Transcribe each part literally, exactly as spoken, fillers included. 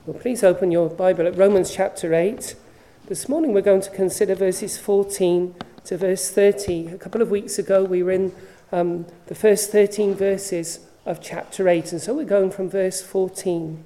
Well, please open your Bible at Romans chapter eight. This morning we're going to consider verses fourteen to verse thirty. A couple of weeks ago we were in um, the first thirteen verses of chapter eight, and so we're going from verse fourteen.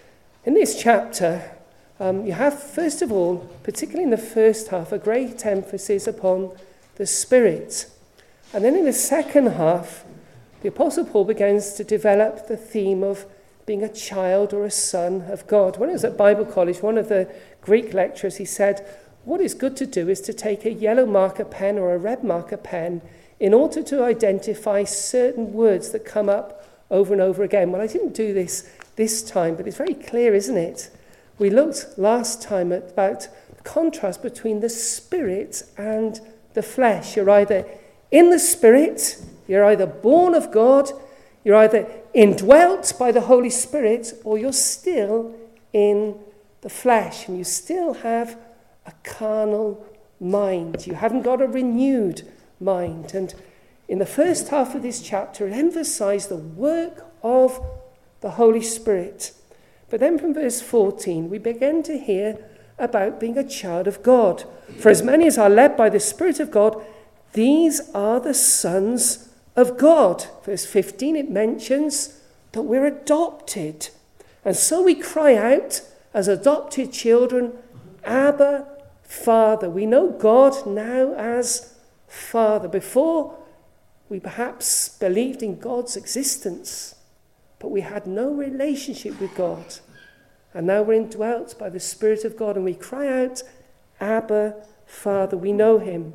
In this chapter, um, you have, first of all, particularly in the first half, a great emphasis upon the Spirit. And then in the second half, the Apostle Paul begins to develop the theme of being a child or a son of God. When I was at Bible college, one of the Greek lecturers, he said, what is good to do is to take a yellow marker pen or a red marker pen in order to identify certain words that come up over and over again. Well, I didn't do this this time, but it's very clear, isn't it? We looked last time at about the contrast between the Spirit and the flesh. You're either in the Spirit, you're either born of God, you're either indwelt by the Holy Spirit, or you're still in the flesh, and you still have a carnal mind. You haven't got a renewed mind. And in the first half of this chapter, it emphasized the work of the Holy Spirit. But then from verse fourteen, we begin to hear about being a child of God. For as many as are led by the Spirit of God, these are the sons of God. Verse fifteen, it mentions that we're adopted. And so we cry out as adopted children, Abba, Father. We know God now as Father. Before, we perhaps believed in God's existence, but we had no relationship with God. And now we're indwelt by the Spirit of God, and we cry out, Abba, Father. We know him.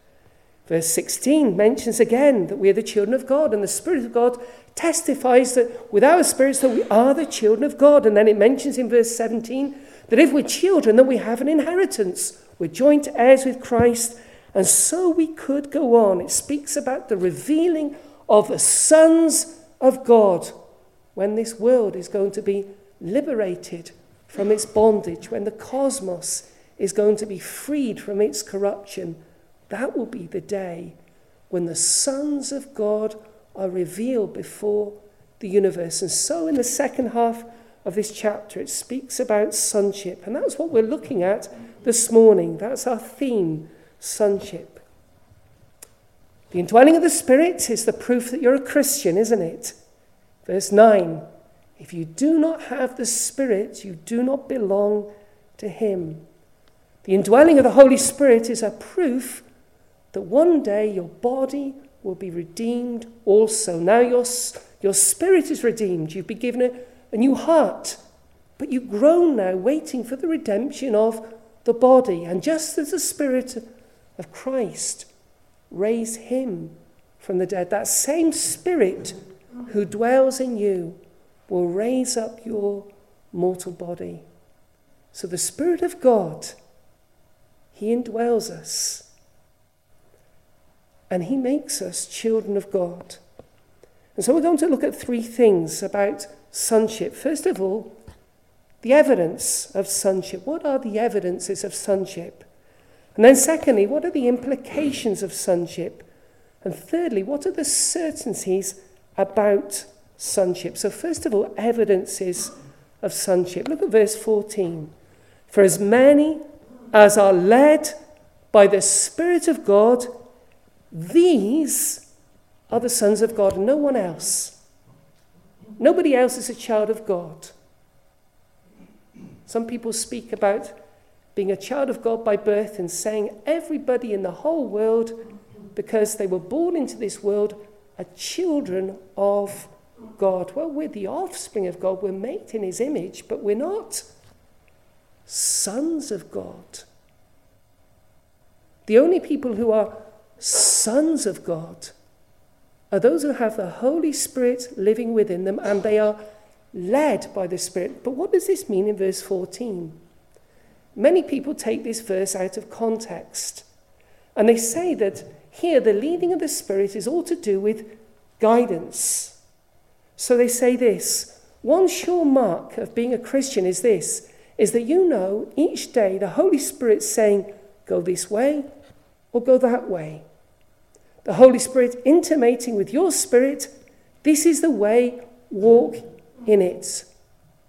Verse sixteen mentions again that we are the children of God, and the Spirit of God testifies that with our spirits that we are the children of God. And then it mentions in verse seventeen that if we're children, then we have an inheritance. We're joint heirs with Christ, and so we could go on. It speaks about the revealing of the sons of God when this world is going to be liberated from its bondage, when the cosmos is going to be freed from its corruption. That will be the day when the sons of God are revealed before the universe. And so in the second half of this chapter, it speaks about sonship. And that's what we're looking at this morning. That's our theme, sonship. The indwelling of the Spirit is the proof that you're a Christian, isn't it? Verse nine, if you do not have the Spirit, you do not belong to him. The indwelling of the Holy Spirit is a proof that one day your body will be redeemed also. Now your, your spirit is redeemed. You've been given a, a new heart. But you groan now, waiting for the redemption of the body. And just as the Spirit of Christ raised him from the dead, that same Spirit who dwells in you will raise up your mortal body. So the Spirit of God, he indwells us. And he makes us children of God. And so we're going to look at three things about sonship. First of all, the evidence of sonship. What are the evidences of sonship? And then secondly, what are the implications of sonship? And thirdly, what are the certainties about sonship? So first of all, evidences of sonship. Look at verse fourteen. For as many as are led by the Spirit of God, these are the sons of God, and no one else. Nobody else is a child of God. Some people speak about being a child of God by birth and saying everybody in the whole world, because they were born into this world, are children of God. Well, we're the offspring of God. We're made in his image, but we're not sons of God. The only people who are sons of God are those who have the Holy Spirit living within them, and they are led by the Spirit. But what does this mean in verse fourteen? Many people take this verse out of context, and they say that here the leading of the Spirit is all to do with guidance. So they say this: one sure mark of being a Christian is this, is that you know each day the Holy Spirit's saying, go this way or go that way. The Holy Spirit intimating with your spirit, this is the way, walk in it.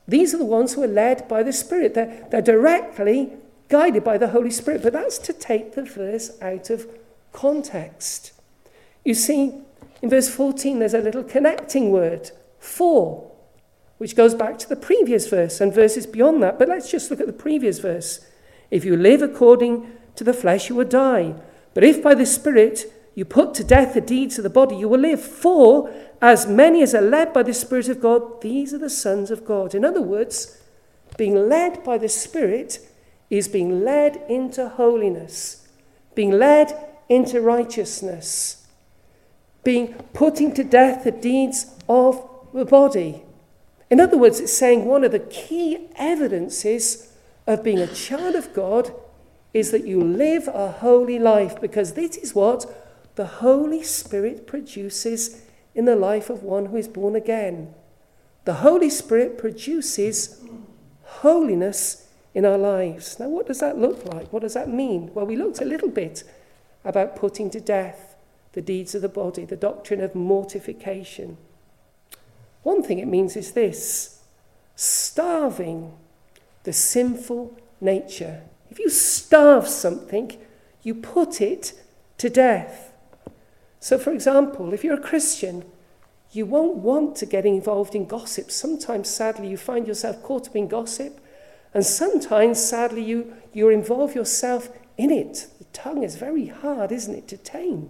These are the ones who are led by the Spirit. They're, they're directly guided by the Holy Spirit. But that's to take the verse out of context. You see, in verse fourteen, there's a little connecting word, for, which goes back to the previous verse and verses beyond that. But let's just look at the previous verse. If you live according to the flesh, you will die. But if by the Spirit you put to death the deeds of the body, you will live. For as many as are led by the Spirit of God, these are the sons of God. In other words, being led by the Spirit is being led into holiness, being led into righteousness, being putting to death the deeds of the body. In other words, it's saying one of the key evidences of being a child of God is that you live a holy life, because this is what the Holy Spirit produces in the life of one who is born again. The Holy Spirit produces holiness in our lives. Now, what does that look like? What does that mean? Well, we looked a little bit about putting to death the deeds of the body, the doctrine of mortification. One thing it means is this: starving the sinful nature. If you starve something, you put it to death. So, for example, if you're a Christian, you won't want to get involved in gossip. Sometimes, sadly, you find yourself caught up in gossip, and sometimes, sadly, you, you involve yourself in it. The tongue is very hard, isn't it, to tame?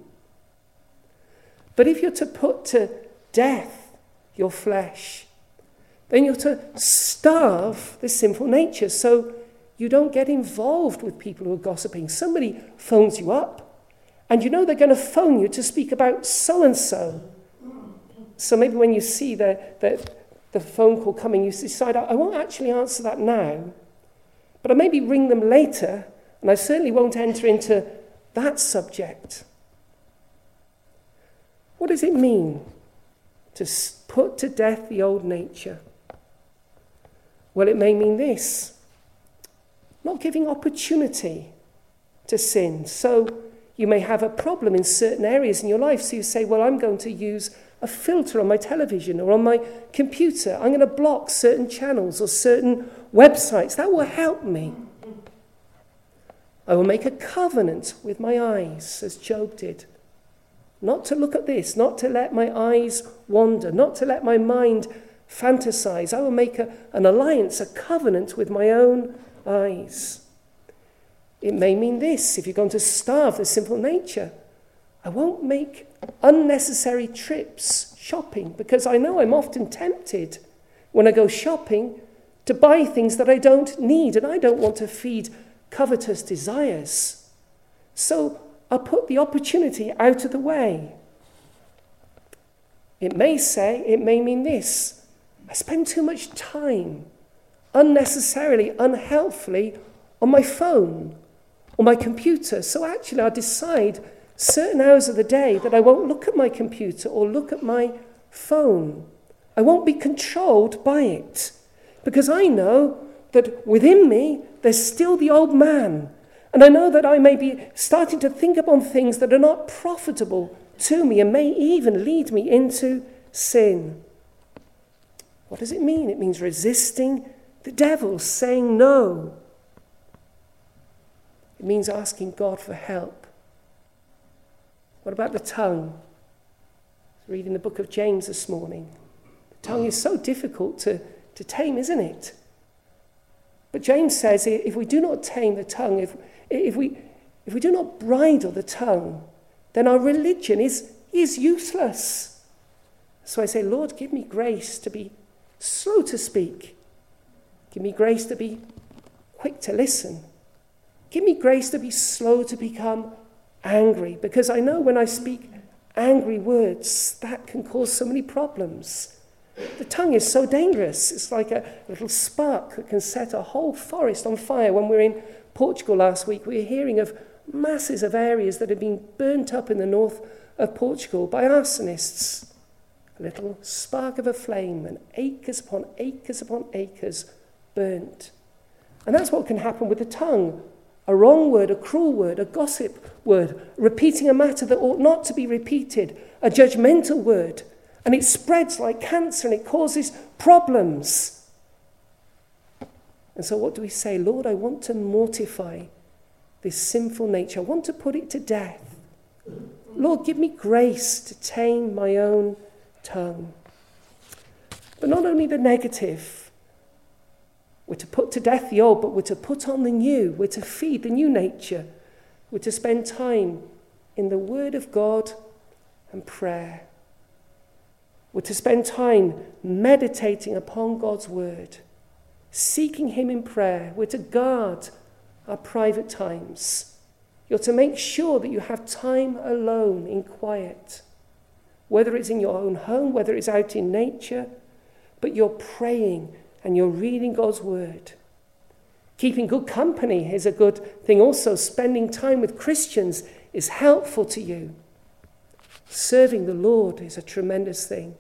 But if you're to put to death your flesh, then you're to starve the sinful nature so you don't get involved with people who are gossiping. Somebody phones you up, and you know they're going to phone you to speak about so-and-so. So maybe when you see the, the, the phone call coming, you decide, I won't actually answer that now, but I maybe ring them later, and I certainly won't enter into that subject. What does it mean to put to death the old nature? Well, it may mean this: not giving opportunity to sin. So you may have a problem in certain areas in your life. So you say, well, I'm going to use a filter on my television or on my computer. I'm going to block certain channels or certain websites. That will help me. I will make a covenant with my eyes, as Job did. Not to look at this, not to let my eyes wander, not to let my mind fantasize. I will make a, an alliance, a covenant with my own eyes. It may mean this: if you're going to starve the sinful nature, I won't make unnecessary trips shopping, because I know I'm often tempted when I go shopping to buy things that I don't need, and I don't want to feed covetous desires. So I'll put the opportunity out of the way. It may say, it may mean this: I spend too much time unnecessarily, unhelpfully on my phone or my computer. So actually I'll decide certain hours of the day that I won't look at my computer or look at my phone. I won't be controlled by it, because I know that within me there's still the old man. And I know that I may be starting to think upon things that are not profitable to me and may even lead me into sin. What does it mean? It means resisting the devil, saying no. It means asking God for help. What about the tongue? I was reading the book of James this morning. The tongue is so difficult to, to tame, isn't it? But James says if we do not tame the tongue, if, if, we, if we do not bridle the tongue, then our religion is, is useless. So I say, Lord, give me grace to be slow to speak. Give me grace to be quick to listen. Give me grace to be slow to become angry, because I know when I speak angry words, that can cause so many problems. The tongue is so dangerous. It's like a little spark that can set a whole forest on fire. When we were in Portugal last week, we were hearing of masses of areas that had been burnt up in the north of Portugal by arsonists. A little spark of a flame, and acres upon acres upon acres burnt. And that's what can happen with the tongue. A wrong word, a cruel word, a gossip word, repeating a matter that ought not to be repeated, a judgmental word, and it spreads like cancer and it causes problems. And so what do we say? Lord, I want to mortify this sinful nature. I want to put it to death. Lord, give me grace to tame my own tongue. But not only the negative. We're to put to death the old, but we're to put on the new. We're to feed the new nature. We're to spend time in the Word of God and prayer. We're to spend time meditating upon God's Word, seeking Him in prayer. We're to guard our private times. You're to make sure that you have time alone in quiet, whether it's in your own home, whether it's out in nature, but you're praying and you're reading God's Word. Keeping good company is a good thing also. Spending time with Christians is helpful to you. Serving the Lord is a tremendous thing.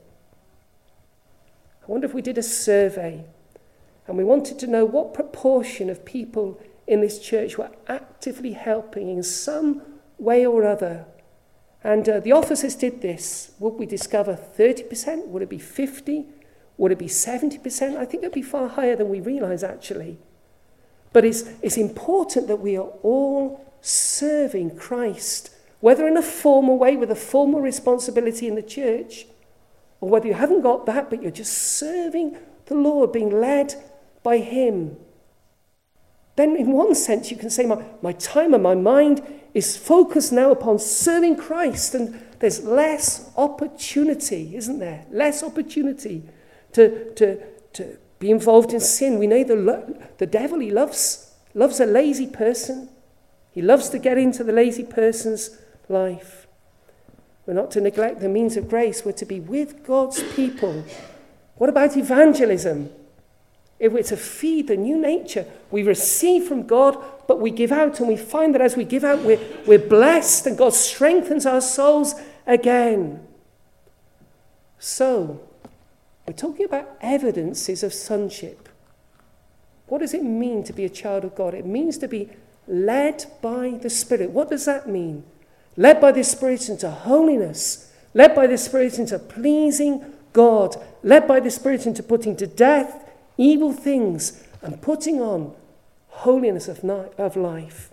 I wonder if we did a survey and we wanted to know what proportion of people in this church were actively helping in some way or other. And uh, the officers did this. Would we discover thirty percent? Would it be fifty? Would it be seventy percent? I think it would be far higher than we realise, actually. But it's, it's important that we are all serving Christ, whether in a formal way with a formal responsibility in the church, or whether you haven't got that, but you're just serving the Lord, being led by Him. Then in one sense you can say, my, my time and my mind is focused now upon serving Christ, and there's less opportunity, isn't there? Less opportunity to, to, to be involved in sin. We know the, the devil, he loves, loves a lazy person. He loves to get into the lazy person's life. We're not to neglect the means of grace. We're to be with God's people. What about evangelism? If we're to feed the new nature, we receive from God, but we give out, and we find that as we give out, we're, we're blessed, and God strengthens our souls again. So, we're talking about evidences of sonship. What does it mean to be a child of God? It means to be led by the Spirit. What does that mean? Led by the Spirit into holiness, led by the Spirit into pleasing God, led by the Spirit into putting to death evil things and putting on holiness of, ni- of life.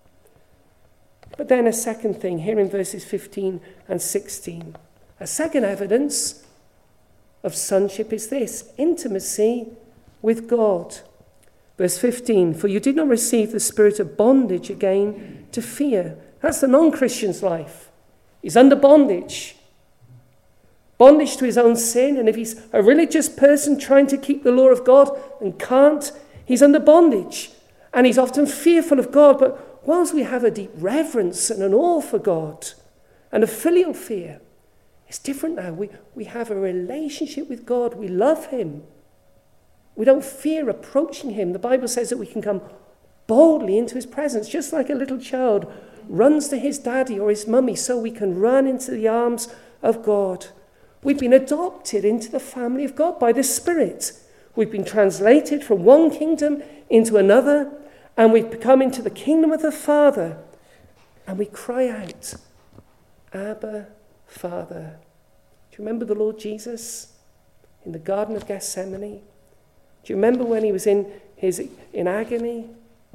But then a second thing here in verses fifteen and sixteen. A second evidence of sonship is this: intimacy with God. Verse fifteen, for you did not receive the spirit of bondage again to fear. That's the non-Christian's life. He's under bondage. Bondage to his own sin, and if he's a religious person trying to keep the law of God and can't, he's under bondage. And he's often fearful of God, but whilst we have a deep reverence and an awe for God and a filial fear, it's different now. We, we have a relationship with God. We love Him. We don't fear approaching Him. The Bible says that we can come boldly into His presence, just like a little child runs to his daddy or his mummy, so we can run into the arms of God. We've been adopted into the family of God by the Spirit. We've been translated from one kingdom into another, and we've come into the kingdom of the Father. And we cry out, Abba, Father. Do you remember the Lord Jesus in the Garden of Gethsemane? Do you remember when he was in his in agony,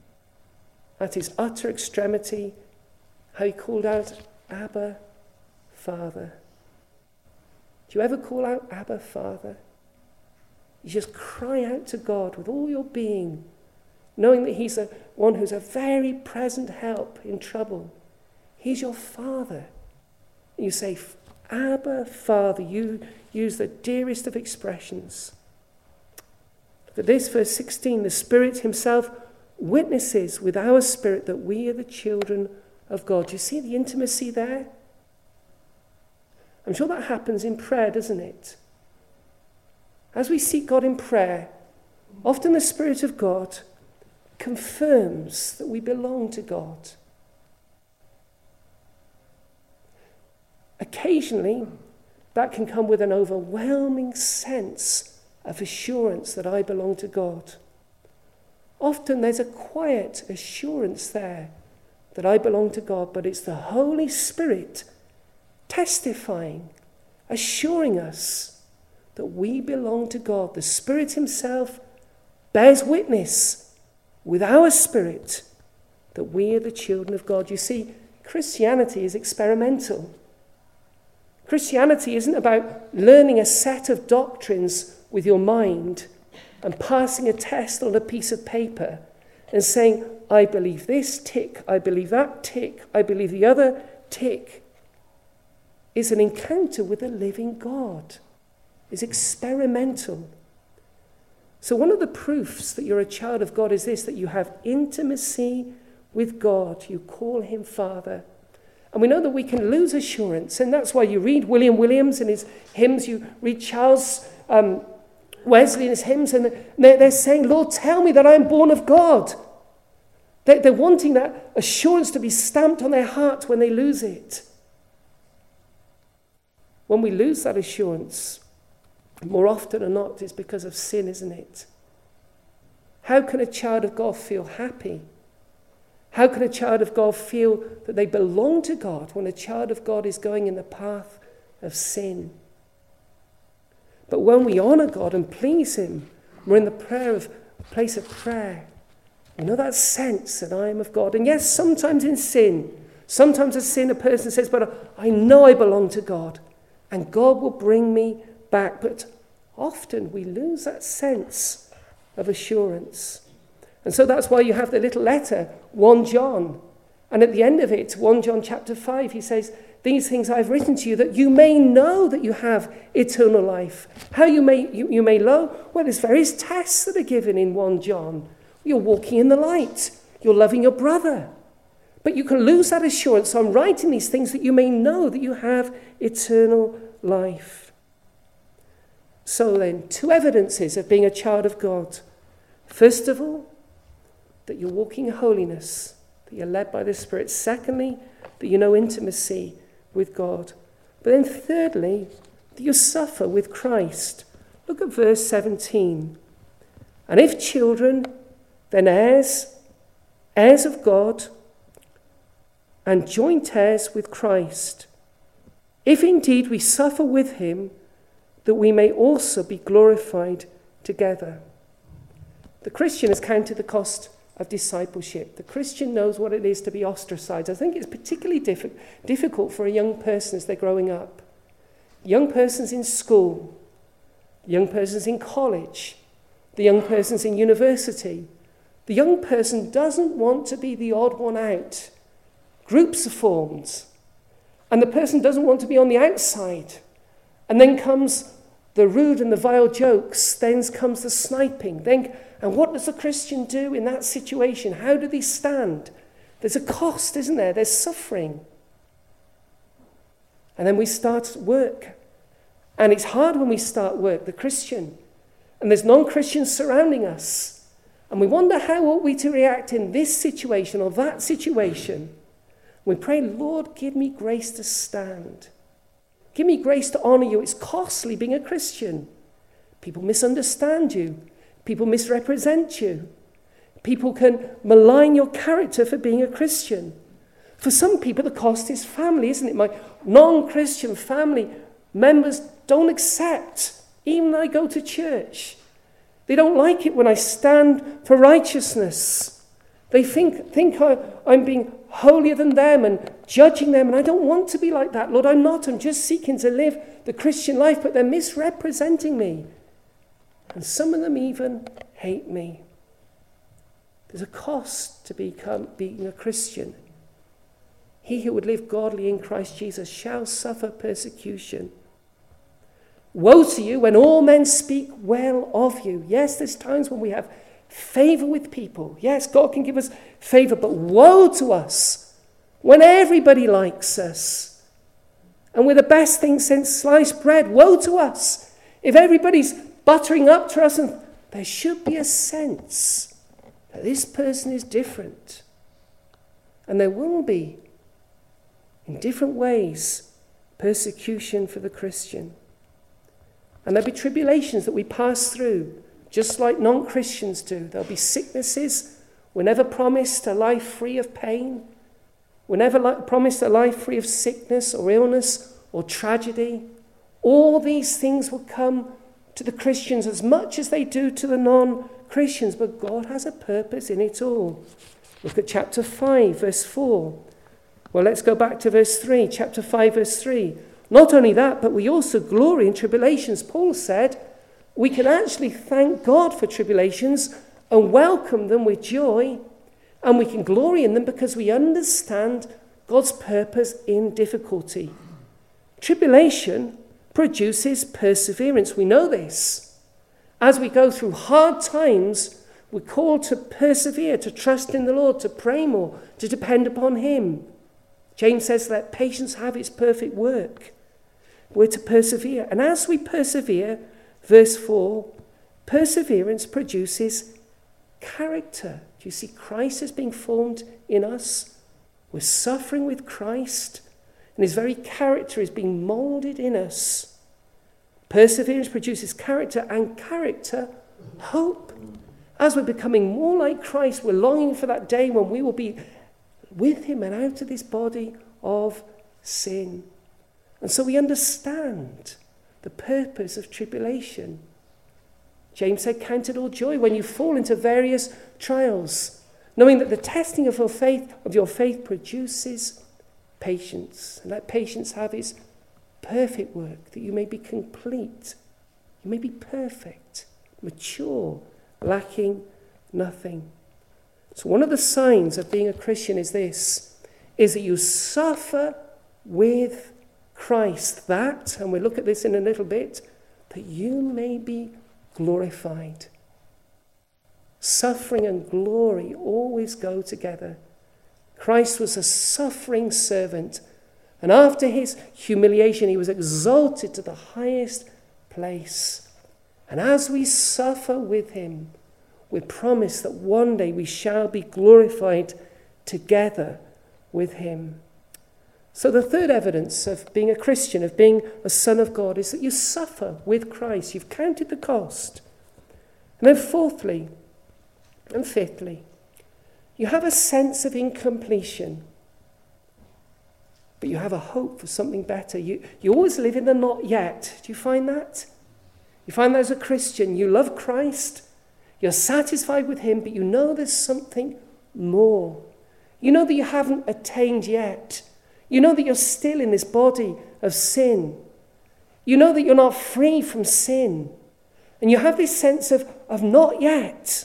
at his utter extremity, how he called out, Abba, Father? Do you ever call out, Abba, Father? You just cry out to God with all your being, knowing that He's a one who's a very present help in trouble. He's your Father. And you say, Abba, Father. You use the dearest of expressions. Look at this, verse sixteen. The Spirit Himself witnesses with our spirit that we are the children of God. Do you see the intimacy there? I'm sure that happens in prayer, doesn't it? As we seek God in prayer, often the Spirit of God confirms that we belong to God. Occasionally, that can come with an overwhelming sense of assurance that I belong to God. Often there's a quiet assurance there that I belong to God, but it's the Holy Spirit testifying, assuring us that we belong to God. The Spirit Himself bears witness with our spirit that we are the children of God. You see, Christianity is experimental. Christianity isn't about learning a set of doctrines with your mind and passing a test on a piece of paper and saying, I believe this, tick, I believe that, tick, I believe the other, tick. It's an encounter with a living God. It's experimental. So one of the proofs that you're a child of God is this, that you have intimacy with God. You call him Father. And we know that we can lose assurance, and that's why you read William Williams in his hymns, you read Charles um, Wesley in his hymns, and they're, they're saying, Lord, tell me that I am born of God. They're, they're wanting that assurance to be stamped on their heart when they lose it. When we lose that assurance, more often than not, it's because of sin, isn't it? How can a child of God feel happy? How can a child of God feel that they belong to God when a child of God is going in the path of sin? But when we honor God and please him, we're in the prayer of place of prayer. You know that sense that I am of God. And yes, sometimes in sin, sometimes in sin a person says, but I know I belong to God and God will bring me back. But often we lose that sense of assurance. And so that's why you have the little letter, First John. And at the end of it, First John chapter five, he says, these things I've written to you that you may know that you have eternal life. How you may you, you may know? Well, there's various tests that are given in First John. You're walking in the light. You're loving your brother. But you can lose that assurance. So I'm writing these things that you may know that you have eternal life. So then, two evidences of being a child of God. First of all, that you're walking in holiness, that you're led by the Spirit. Secondly, that you know intimacy with God. But then thirdly, that you suffer with Christ. Look at verse seventeen. And if children, then heirs, heirs of God, and joint heirs with Christ, if indeed we suffer with him, that we may also be glorified together. The Christian has counted the cost of discipleship. The Christian knows what it is to be ostracized. I think it's particularly diff- difficult for a young person as they're growing up. Young persons in school, young persons in college, the young persons in university. The young person doesn't want to be the odd one out. Groups are formed, and the person doesn't want to be on the outside. And then comes the rude and the vile jokes, then comes the sniping. Then, and what does the Christian do in that situation? How do they stand? There's a cost, isn't there? There's suffering. And then we start work. And it's hard when we start work, the Christian. And there's non-Christians surrounding us. And we wonder how ought we to react in this situation or that situation. We pray, Lord, give me grace to stand. Give me grace to honor you. It's costly being a Christian. People misunderstand you. People misrepresent you. People can malign your character for being a Christian. For some people, the cost is family, isn't it? My non-Christian family members don't accept, even when I go to church. They don't like it when I stand for righteousness. They think, think I, I'm being holier than them and judging them, and I don't want to be like that. Lord, I'm not. I'm just seeking to live the Christian life, but they're misrepresenting me. And some of them even hate me. There's a cost to become being a Christian. He who would live godly in Christ Jesus shall suffer persecution. Woe to you when all men speak well of you. Yes, there's times when we have favor with people. Yes, God can give us favor, but woe to us when everybody likes us. And we're the best thing since sliced bread. Woe to us if everybody's buttering up to us, and there should be a sense that this person is different. And there will be, in different ways, persecution for the Christian. And there'll be tribulations that we pass through, just like non-Christians do. There'll be sicknesses. We're never promised a life free of pain. We're never li- promised a life free of sickness or illness or tragedy. All these things will come to the Christians as much as they do to the non-Christians, but God has a purpose in it all. Look at chapter five, verse four. Well, let's go back to verse three, chapter five, verse three. Not only that, but we also glory in tribulations. Paul said we can actually thank God for tribulations and welcome them with joy, and we can glory in them because we understand God's purpose in difficulty. Tribulation produces perseverance. We know this. As we go through hard times, we're called to persevere, to trust in the Lord, to pray more, to depend upon him. James says, let patience have its perfect work. We're to persevere. And as we persevere, verse four, perseverance produces character. Do you see Christ is being formed in us? We're suffering with Christ, and his very character is being molded in us. Perseverance produces character, and character, hope. As we're becoming more like Christ, we're longing for that day when we will be with him and out of this body of sin. And so we understand the purpose of tribulation. James said, count it all joy when you fall into various trials, knowing that the testing of your faith, of your faith produces patience. And let patience have its perfect work, that you may be complete, you may be perfect, mature, lacking nothing. So one of the signs of being a Christian is this, is that you suffer with Christ, that, and we'll look at this in a little bit, that you may be glorified. Suffering and glory always go together. Christ was a suffering servant, and after his humiliation, he was exalted to the highest place. And as we suffer with him, we're promised that one day we shall be glorified together with him. So the third evidence of being a Christian, of being a son of God, is that you suffer with Christ. You've counted the cost. And then fourthly and fifthly, you have a sense of incompletion, but you have a hope for something better. You, you always live in the not yet. Do you find that? You find that as a Christian, you love Christ, you're satisfied with him, but you know there's something more. You know that you haven't attained yet. You know that you're still in this body of sin. You know that you're not free from sin. And you have this sense of, of not yet.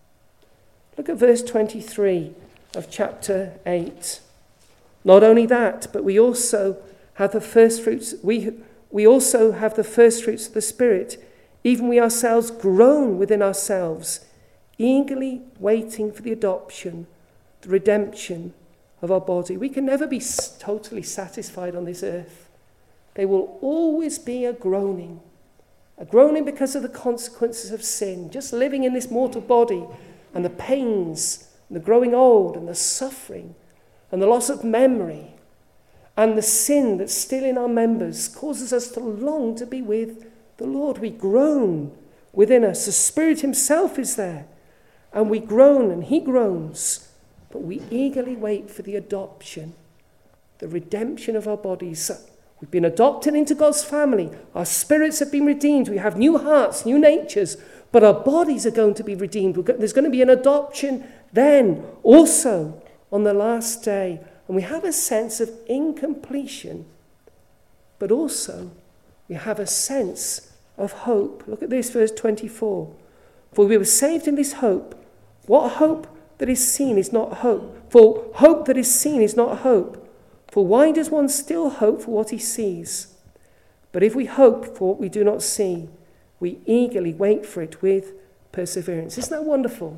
Look at verse twenty-three of chapter eight. Not only that, but we also have the first fruits. We, we also have the first fruits of the Spirit. Even we ourselves groan within ourselves, eagerly waiting for the adoption, the redemption of our body. We can never be totally satisfied on this earth. There will always be a groaning. A groaning because of the consequences of sin. Just living in this mortal body and the pains, and the growing old and the suffering and the loss of memory and the sin that's still in our members causes us to long to be with the Lord. We groan within us. The Spirit himself is there. And we groan and he groans. But we eagerly wait for the adoption, the redemption of our bodies. We've been adopted into God's family. Our spirits have been redeemed. We have new hearts, new natures. But our bodies are going to be redeemed. There's going to be an adoption then, also on the last day. And we have a sense of incompletion. But also, we have a sense of hope. Look at this, verse twenty-four. For we were saved in this hope. What hope that is seen is not hope. For hope that is seen is not hope. For why does one still hope for what he sees? But if we hope for what we do not see, we eagerly wait for it with perseverance. Isn't that wonderful?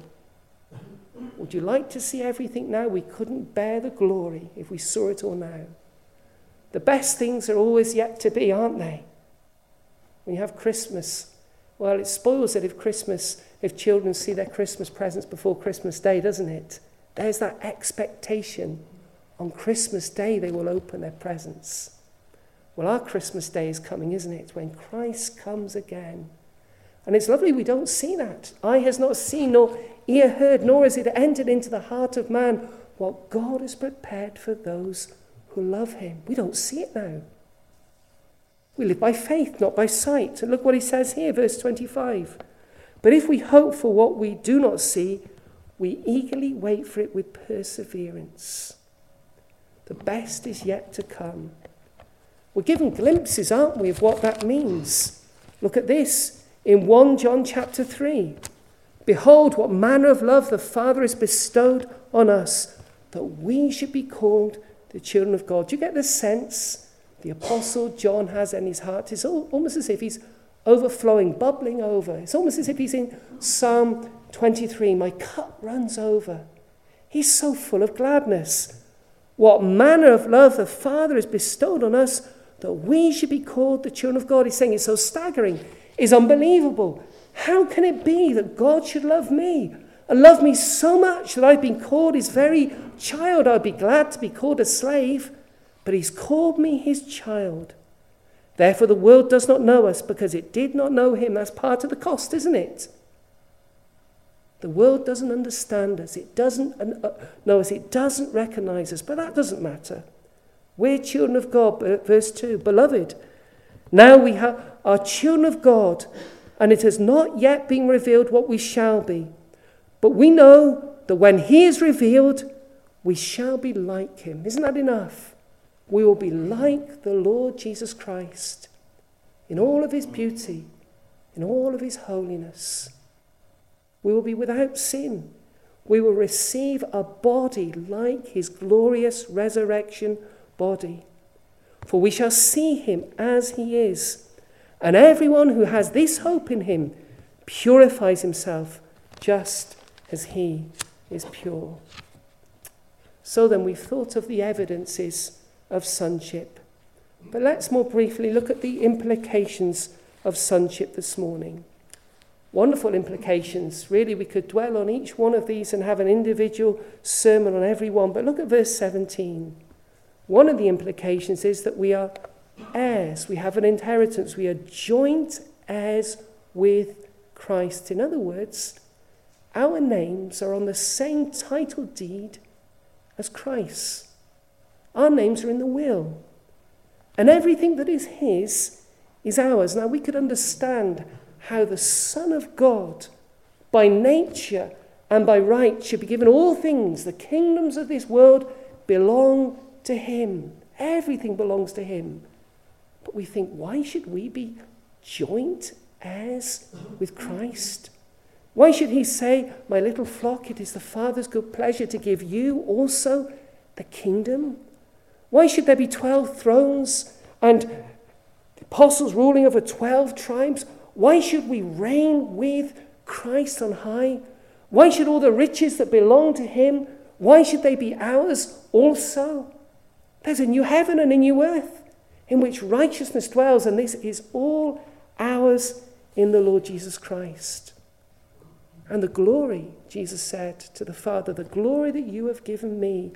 Would you like to see everything now? We couldn't bear the glory if we saw it all now. The best things are always yet to be, aren't they? When you have Christmas, well, it spoils it if Christmas, if children see their Christmas presents before Christmas Day, doesn't it? There's that expectation. On Christmas Day, they will open their presents. Well, our Christmas Day is coming, isn't it? When Christ comes again. And it's lovely we don't see that. Eye has not seen, nor ear heard, nor has it entered into the heart of man what God has prepared for those who love him. We don't see it now. We live by faith, not by sight. And look what he says here, verse twenty-five. But if we hope for what we do not see, we eagerly wait for it with perseverance. The best is yet to come. We're given glimpses, aren't we, of what that means. Look at this in First John chapter three. Behold, what manner of love the Father has bestowed on us, that we should be called the children of God. Do you get the sense the Apostle John has in his heart? It's almost as if he's overflowing, bubbling over. It's almost as if he's in Psalm twenty-three. My cup runs over. He's so full of gladness. What manner of love the Father has bestowed on us, that we should be called the children of God. He's saying it's so staggering. It's unbelievable. How can it be that God should love me and love me so much that I've been called his very child? I'd be glad to be called a slave, but he's called me his child. Therefore the world does not know us because it did not know him. That's part of the cost, isn't it? The world doesn't understand us. It doesn't know us. It doesn't recognize us, but that doesn't matter. We're children of God, verse two. Beloved, now we have, are children of God, and it has not yet been revealed what we shall be. But we know that when he is revealed, we shall be like him. Isn't that enough? We will be like the Lord Jesus Christ in all of his beauty, in all of his holiness. We will be without sin. We will receive a body like his glorious resurrection body. For we shall see him as he is. And everyone who has this hope in him purifies himself just as he is pure. So then we've thought of the evidences of sonship. But let's more briefly look at the implications of sonship this morning. Wonderful implications. Really, we could dwell on each one of these and have an individual sermon on every one. But look at verse seventeen. One of the implications is that we are heirs. We have an inheritance. We are joint heirs with Christ. In other words, our names are on the same title deed as Christ's. Our names are in the will. And everything that is his is ours. Now, we could understand how the Son of God, by nature and by right, should be given all things. The kingdoms of this world belong to him. Everything belongs to him. But we think, why should we be joint heirs with Christ? Why should he say, my little flock, it is the Father's good pleasure to give you also the kingdom? Why should there be twelve thrones and the apostles ruling over twelve tribes? Why should we reign with Christ on high? Why should all the riches that belong to him, why should they be ours also? There's a new heaven and a new earth in which righteousness dwells, and this is all ours in the Lord Jesus Christ. And the glory, Jesus said to the Father, the glory that you have given me,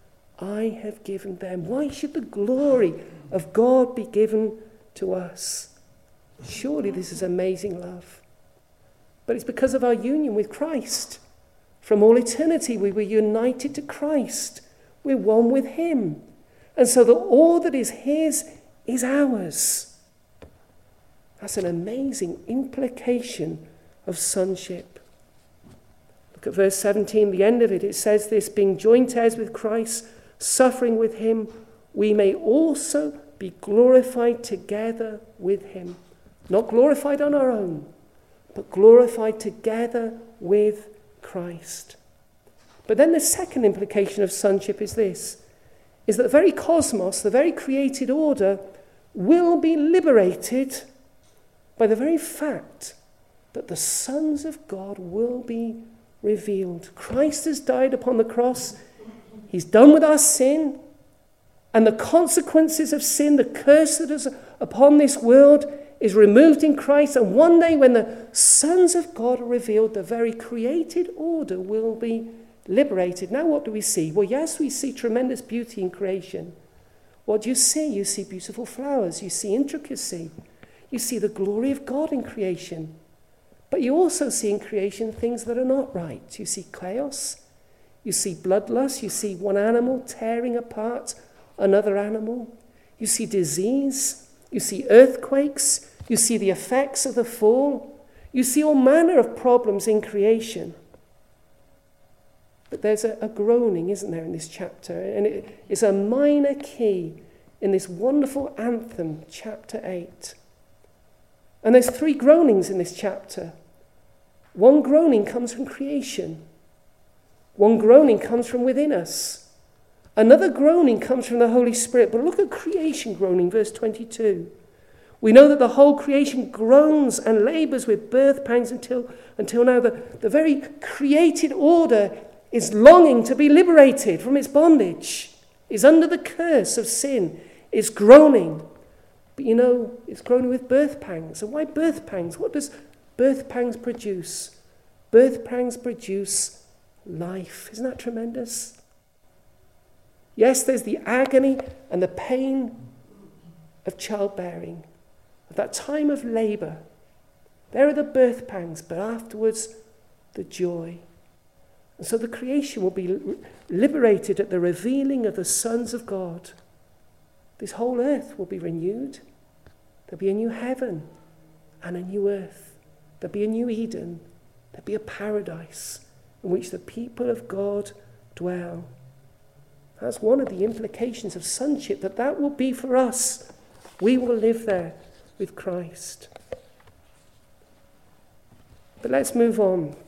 I have given them. Why should the glory of God be given to us? Surely this is amazing love. But it's because of our union with Christ. From all eternity we were united to Christ. We're one with him. And so that all that is his is ours. That's an amazing implication of sonship. Look at verse seventeen, the end of it. It says this, being joint heirs with Christ, suffering with him, we may also be glorified together with him. Not glorified on our own, but glorified together with Christ. But then the second implication of sonship is this, is that the very cosmos, the very created order, will be liberated by the very fact that the sons of God will be revealed. Christ has died upon the cross. He's done with our sin, and the consequences of sin, the curse that is upon this world, is removed in Christ. And one day when the sons of God are revealed, the very created order will be liberated. Now what do we see? Well, yes, we see tremendous beauty in creation. What do you see? You see beautiful flowers. You see intricacy. You see the glory of God in creation. But you also see in creation things that are not right. You see chaos. You see bloodlust. You see one animal tearing apart another animal. You see disease. You see earthquakes. You see the effects of the fall. You see all manner of problems in creation. But there's a, a groaning, isn't there, in this chapter? And it is a minor key in this wonderful anthem, chapter eight. And there's three groanings in this chapter. One groaning comes from creation. One groaning comes from within us. Another groaning comes from the Holy Spirit. But look at creation groaning, verse twenty-two. We know that the whole creation groans and labours with birth pangs until, until now. The, the very created order is longing to be liberated from its bondage, is under the curse of sin, is groaning. But you know, it's groaning with birth pangs. And why birth pangs? What does birth pangs produce? Birth pangs produce life. Isn't that tremendous? Yes, there's the agony and the pain of childbearing, of that time of labour. There are the birth pangs, but afterwards the joy. And so the creation will be liberated at the revealing of the sons of God. This whole earth will be renewed. There'll be a new heaven and a new earth. There'll be a new Eden. There'll be a paradise in which the people of God dwell. That's one of the implications of sonship, that that will be for us. We will live there with Christ. But let's move on.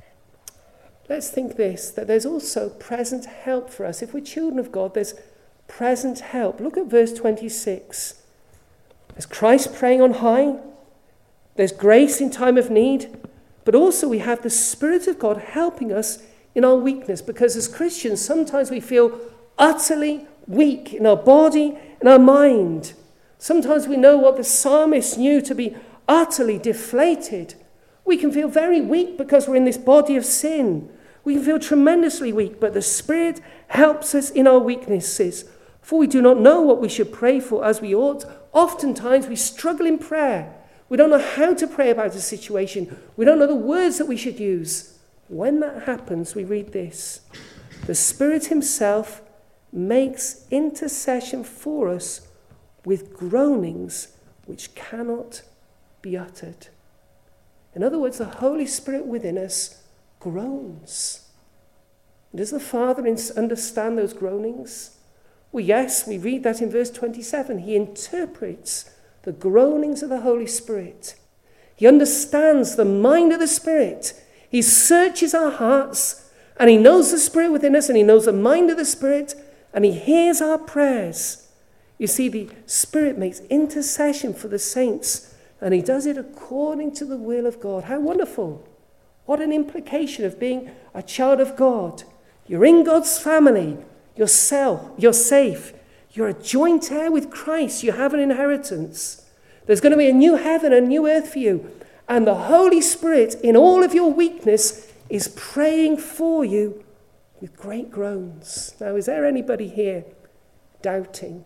Let's think this, that there's also present help for us. If we're children of God, there's present help. Look at verse twenty-six. There's Christ praying on high. There's grace in time of need. But also we have the Spirit of God helping us in our weakness. Because as Christians, sometimes we feel utterly weak in our body, in our mind. Sometimes we know what the psalmist knew to be utterly deflated. We can feel very weak because we're in this body of sin. We can feel tremendously weak, but the Spirit helps us in our weaknesses. For we do not know what we should pray for as we ought. Oftentimes we struggle in prayer. We don't know how to pray about a situation. We don't know the words that we should use. When that happens, we read this. The Spirit himself makes intercession for us with groanings which cannot be uttered. In other words, the Holy Spirit within us groans. Does the Father understand those groanings? Well, yes, we read that in verse twenty-seven. He interprets the groanings of the Holy Spirit. He understands the mind of the Spirit. He searches our hearts, and he knows the Spirit within us, and he knows the mind of the Spirit, and he hears our prayers. You see, the Spirit makes intercession for the saints, and he does it according to the will of God. How wonderful. What an implication of being a child of God. You're in God's family. You're, self, you're safe. You're a joint heir with Christ. You have an inheritance. There's going to be a new heaven, a new earth for you. And the Holy Spirit, in all of your weakness, is praying for you with great groans. Now, is there anybody here doubting?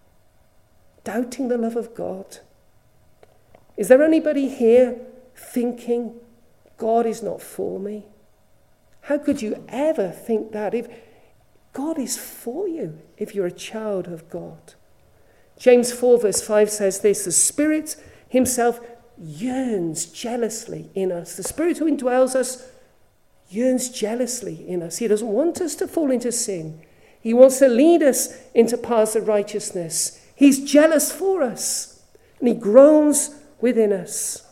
Doubting the love of God? Is there anybody here thinking, God is not for me? How could you ever think that? If God is for you, if you're a child of God. James four verse five says this, the Spirit himself yearns jealously in us. The Spirit who indwells us yearns jealously in us. He doesn't want us to fall into sin. He wants to lead us into paths of righteousness. He's jealous for us, and he groans within us.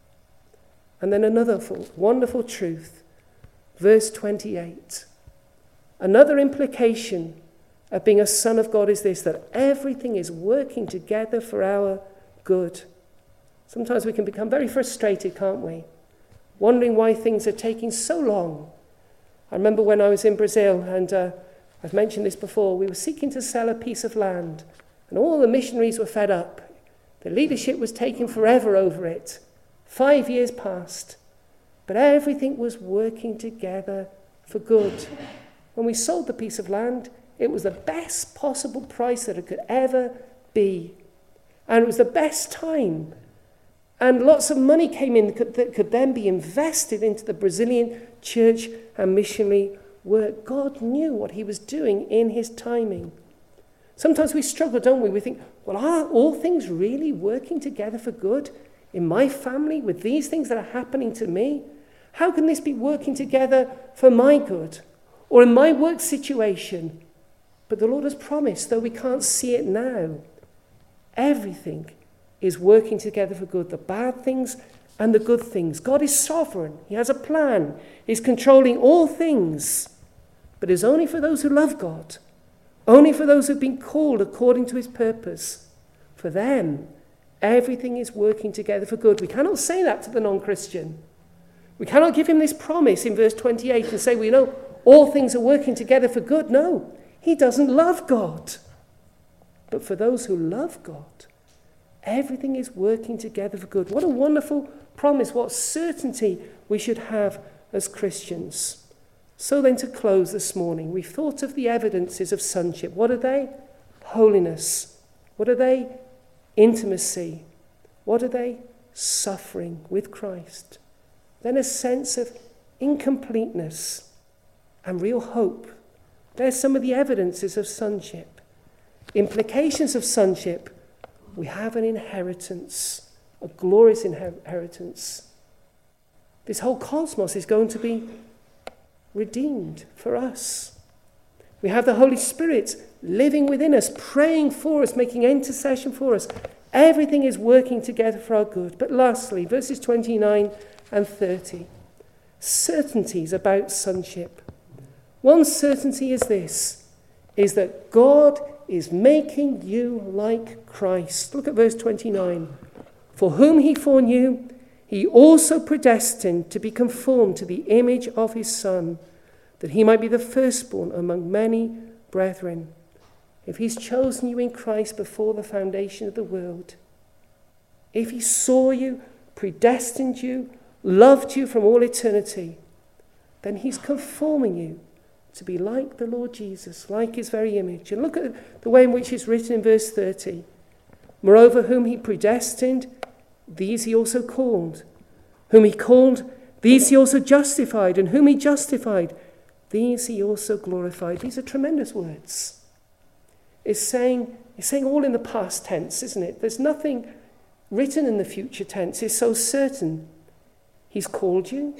And then another wonderful truth, verse twenty-eight. Another implication of being a son of God is this, that everything is working together for our good. Sometimes we can become very frustrated, can't we? Wondering why things are taking so long. I remember when I was in Brazil, and uh, I've mentioned this before, we were seeking to sell a piece of land, and all the missionaries were fed up. The leadership was taking forever over it. Five years passed, but everything was working together for good. When we sold the piece of land, it was the best possible price that it could ever be. And it was the best time. And lots of money came in that could, that could then be invested into the Brazilian church and missionary work. God knew what he was doing in his timing. Sometimes we struggle, don't we? We think, well, are all things really working together for good in my family with these things that are happening to me? How can this be working together for my good or in my work situation? But the Lord has promised, though we can't see it now, everything is working together for good, the bad things and the good things. God is sovereign. He has a plan. He's controlling all things. But it's only for those who love God, only for those who've been called according to his purpose. For them, everything is working together for good. We cannot say that to the non-Christian. We cannot give him this promise in verse twenty-eight and say, well, you know, all things are working together for good. No, he doesn't love God. But for those who love God, everything is working together for good. What a wonderful promise, what certainty we should have as Christians. So then, to close this morning, we've thought of the evidences of sonship. What are they? Holiness. What are they? Intimacy. What are they? Suffering with Christ. Then a sense of incompleteness and real hope. There's some of the evidences of sonship. Implications of sonship. We have an inheritance, a glorious inheritance. This whole cosmos is going to be redeemed for us. We have the Holy Spirit living within us, praying for us, making intercession for us. Everything is working together for our good. But lastly, verses twenty-nine and thirty, certainties about sonship. One certainty is this, is that God is making you like Christ. Look at verse twenty-nine. For whom he foreknew, he also predestined to be conformed to the image of his Son, that he might be the firstborn among many brethren. If he's chosen you in Christ before the foundation of the world, if he saw you, predestined you, loved you from all eternity, then he's conforming you to be like the Lord Jesus, like his very image. And look at the way in which it's written in verse thirty. Moreover, whom he predestined, these he also called. Whom he called, these he also justified. And whom he justified, these he also glorified. These are tremendous words. It's saying, it's saying all in the past tense, isn't it? There's nothing written in the future tense. It's so certain. He's called you.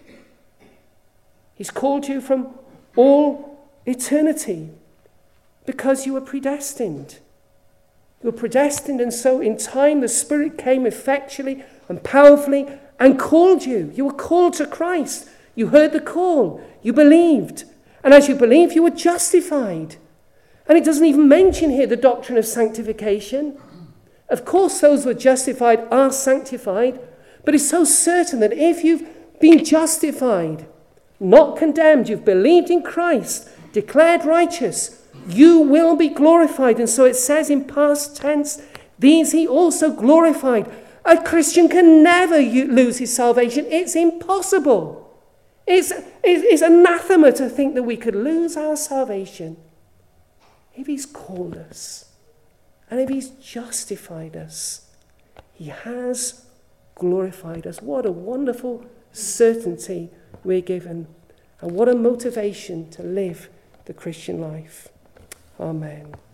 He's called you from all eternity because you were predestined. You were predestined, and so in time the Spirit came effectually and powerfully and called you. You were called to Christ. You heard the call. You believed. And as you believed, you were justified. And it doesn't even mention here the doctrine of sanctification. Of course, those who are justified are sanctified, but it's so certain that if you've been justified, not condemned, you've believed in Christ, declared righteous, you will be glorified. And so it says in past tense, these he also glorified. A Christian can never lose his salvation. It's impossible. It's, it's anathema to think that we could lose our salvation. If he's called us and if he's justified us, he has glorified us. What a wonderful certainty we're given, and what a motivation to live the Christian life. Amen.